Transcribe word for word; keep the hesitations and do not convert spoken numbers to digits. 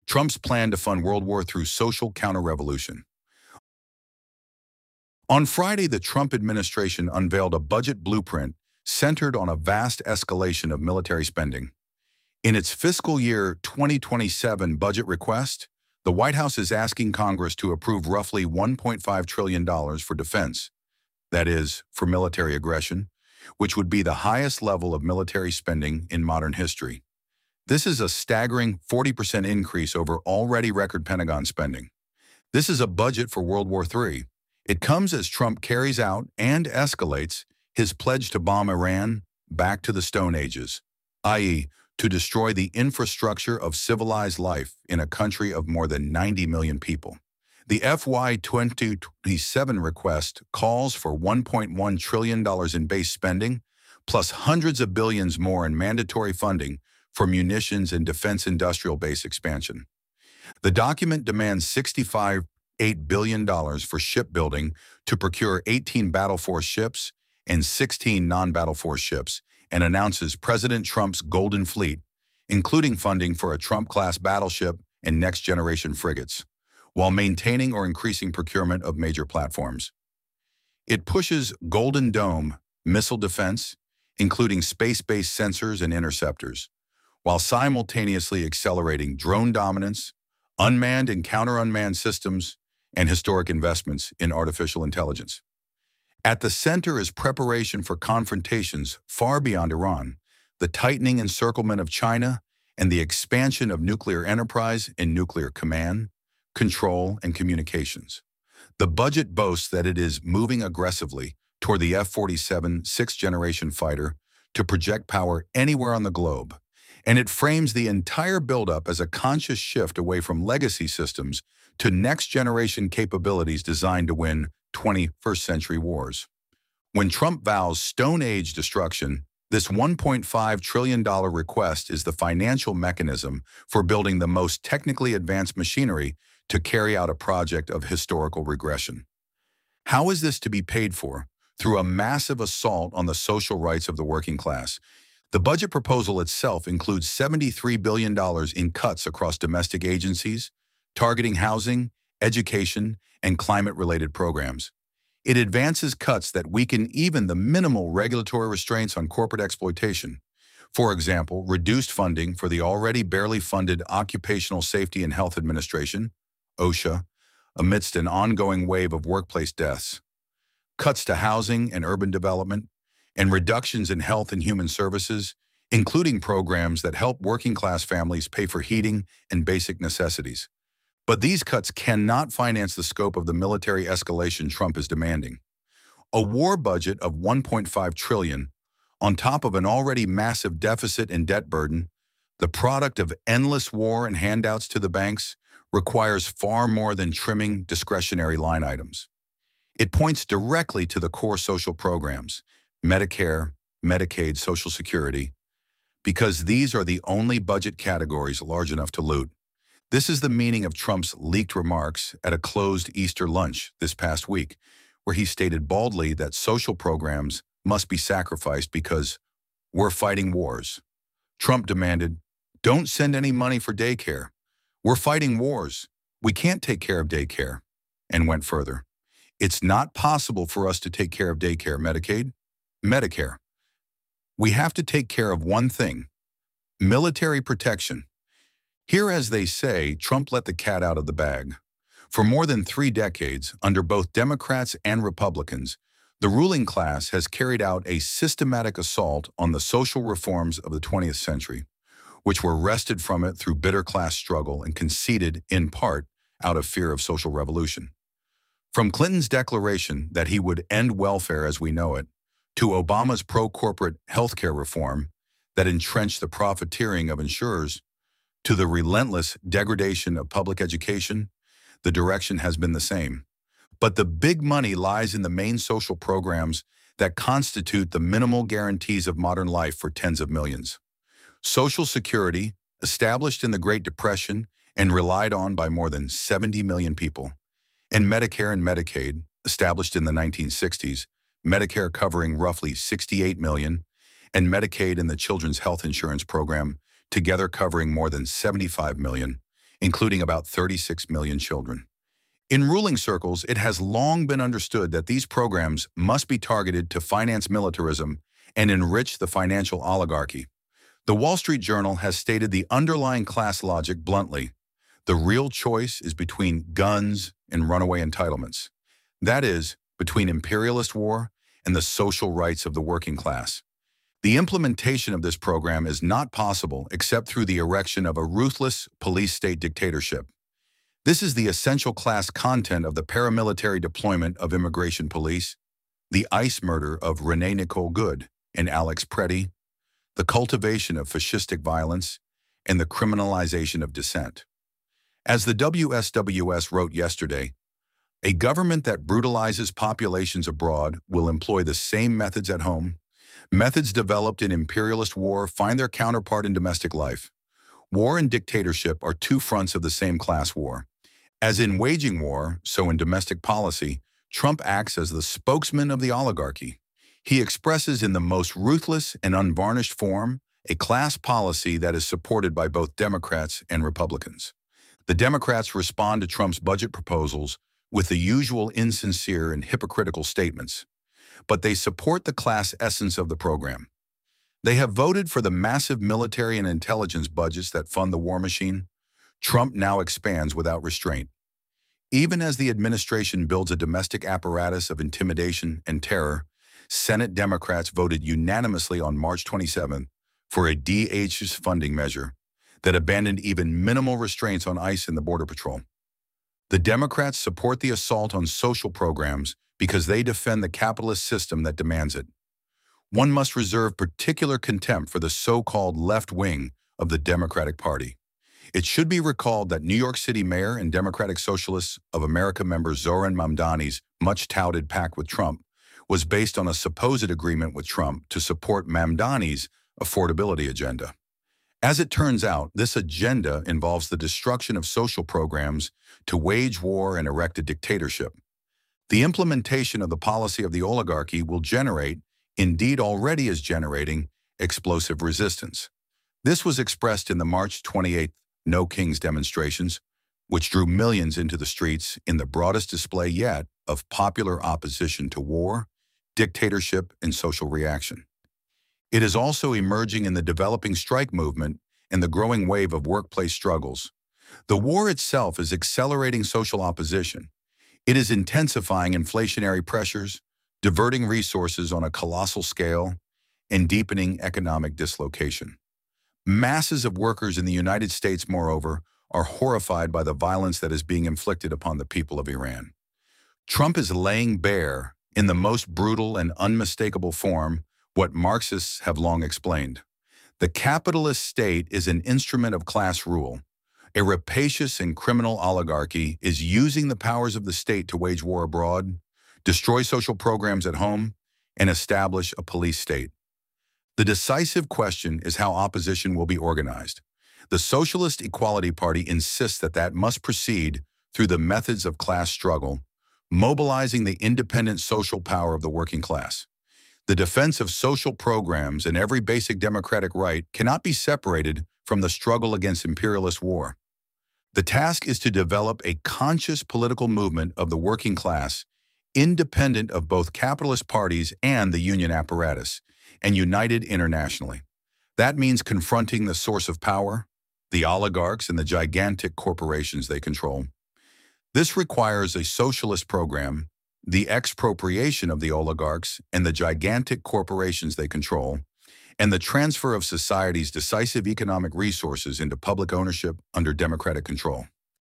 Trump's plan to fund World War through social counter-revolution. On Friday, the Trump administration unveiled a budget blueprint centered on a vast escalation of military spending. In its fiscal year twenty twenty-seven budget request, the White House is asking Congress to approve roughly one point five trillion dollars for defense, that is, for military aggression, which would be the highest level of military spending in modern history. This is a staggering forty percent increase over already record Pentagon spending. This is a budget for World War Three. It comes as Trump carries out and escalates his pledge to bomb Iran back to the Stone Ages, that is, to destroy the infrastructure of civilized life in a country of more than ninety million people. The F Y twenty twenty-seven request calls for one point one trillion dollars in base spending, plus hundreds of billions more in mandatory funding for munitions and defense industrial base expansion. The document demands sixty-five point eight billion dollars for shipbuilding to procure eighteen battle force ships and sixteen non-battle force ships, and announces President Trump's Golden Fleet, including funding for a Trump-class battleship and next-generation frigates, while maintaining or increasing procurement of major platforms. It pushes Golden Dome missile defense, including space-based sensors and interceptors, while simultaneously accelerating drone dominance, unmanned and counter-unmanned systems, and historic investments in artificial intelligence. At the center is preparation for confrontations far beyond Iran, the tightening encirclement of China, and the expansion of nuclear enterprise and nuclear command, control, and communications. The budget boasts that it is moving aggressively toward the F forty-seven sixth-generation fighter to project power anywhere on the globe, and it frames the entire buildup as a conscious shift away from legacy systems to next-generation capabilities designed to win twenty-first century wars. When Trump vows Stone Age destruction, this one point five trillion dollars request is the financial mechanism for building the most technically advanced machinery to carry out a project of historical regression. How is this to be paid for? Through a massive assault on the social rights of the working class. The budget proposal itself includes seventy-three billion dollars in cuts across domestic agencies, targeting housing, education, and climate-related programs. It advances cuts that weaken even the minimal regulatory restraints on corporate exploitation. For example, reduced funding for the already barely funded Occupational Safety and Health Administration, OSHA, amidst an ongoing wave of workplace deaths. Cuts to housing and urban development, and reductions in health and human services, including programs that help working-class families pay for heating and basic necessities. But these cuts cannot finance the scope of the military escalation Trump is demanding. A war budget of one point five trillion dollars, on top of an already massive deficit and debt burden, the product of endless war and handouts to the banks, requires far more than trimming discretionary line items. It points directly to the core social programs, Medicare, Medicaid, Social Security, because these are the only budget categories large enough to loot. This is the meaning of Trump's leaked remarks at a closed Easter lunch this past week, where he stated baldly that social programs must be sacrificed because we're fighting wars. Trump demanded, "Don't send any money for daycare. We're fighting wars. We can't take care of daycare," and went further. "It's not possible for us to take care of daycare, Medicaid, Medicare. We have to take care of one thing, military protection." Here, as they say, Trump let the cat out of the bag. For more than three decades, under both Democrats and Republicans, the ruling class has carried out a systematic assault on the social reforms of the twentieth century, which were wrested from it through bitter class struggle and conceded, in part, out of fear of social revolution. From Clinton's declaration that he would end welfare as we know it, to Obama's pro-corporate healthcare reform that entrenched the profiteering of insurers, to the relentless degradation of public education, the direction has been the same. But the big money lies in the main social programs that constitute the minimal guarantees of modern life for tens of millions. Social Security, established in the Great Depression and relied on by more than seventy million people, and Medicare and Medicaid, established in the nineteen sixties, Medicare covering roughly sixty-eight million, and Medicaid and the Children's Health Insurance Program, together covering more than seventy-five million, including about thirty-six million children. In ruling circles, it has long been understood that these programs must be targeted to finance militarism and enrich the financial oligarchy. The Wall Street Journal has stated the underlying class logic bluntly. The real choice is between guns and runaway entitlements. That is, between imperialist war and the social rights of the working class. The implementation of this program is not possible except through the erection of a ruthless police state dictatorship. This is the essential class content of the paramilitary deployment of immigration police, the ICE murder of Renee Nicole Good and Alex Preddy, the cultivation of fascistic violence, and the criminalization of dissent. As the W S W S wrote yesterday, a government that brutalizes populations abroad will employ the same methods at home. Methods developed in imperialist war find their counterpart in domestic life. War and dictatorship are two fronts of the same class war. As in waging war, so in domestic policy, Trump acts as the spokesman of the oligarchy. He expresses in the most ruthless and unvarnished form a class policy that is supported by both Democrats and Republicans. The Democrats respond to Trump's budget proposals with the usual insincere and hypocritical statements, but they support the class essence of the program. They have voted for the massive military and intelligence budgets that fund the war machine. Trump now expands without restraint. Even as the administration builds a domestic apparatus of intimidation and terror, Senate Democrats voted unanimously on March twenty-seventh for a D H S funding measure that abandoned even minimal restraints on ICE and the Border Patrol. The Democrats support the assault on social programs because they defend the capitalist system that demands it. One must reserve particular contempt for the so-called left wing of the Democratic Party. It should be recalled that New York City Mayor and Democratic Socialists of America member Zohran Mamdani's much-touted pact with Trump was based on a supposed agreement with Trump to support Mamdani's affordability agenda. As it turns out, this agenda involves the destruction of social programs to wage war and erect a dictatorship. The implementation of the policy of the oligarchy will generate, indeed already is generating, explosive resistance. This was expressed in the March twenty-eighth No Kings demonstrations, which drew millions into the streets in the broadest display yet of popular opposition to war, dictatorship, and social reaction. It is also emerging in the developing strike movement and the growing wave of workplace struggles. The war itself is accelerating social opposition. It is intensifying inflationary pressures, diverting resources on a colossal scale, and deepening economic dislocation. Masses of workers in the United States, moreover, are horrified by the violence that is being inflicted upon the people of Iran. Trump is laying bare, in the most brutal and unmistakable form, what Marxists have long explained. The capitalist state is an instrument of class rule. A rapacious and criminal oligarchy is using the powers of the state to wage war abroad, destroy social programs at home, and establish a police state. The decisive question is how opposition will be organized. The Socialist Equality Party insists that that must proceed through the methods of class struggle, mobilizing the independent social power of the working class. The defense of social programs and every basic democratic right cannot be separated from the struggle against imperialist war. The task is to develop a conscious political movement of the working class, independent of both capitalist parties and the union apparatus, and united internationally. That means confronting the source of power, the oligarchs and the gigantic corporations they control. This requires a socialist program, the expropriation of the oligarchs and the gigantic corporations they control, and the transfer of society's decisive economic resources into public ownership under democratic control.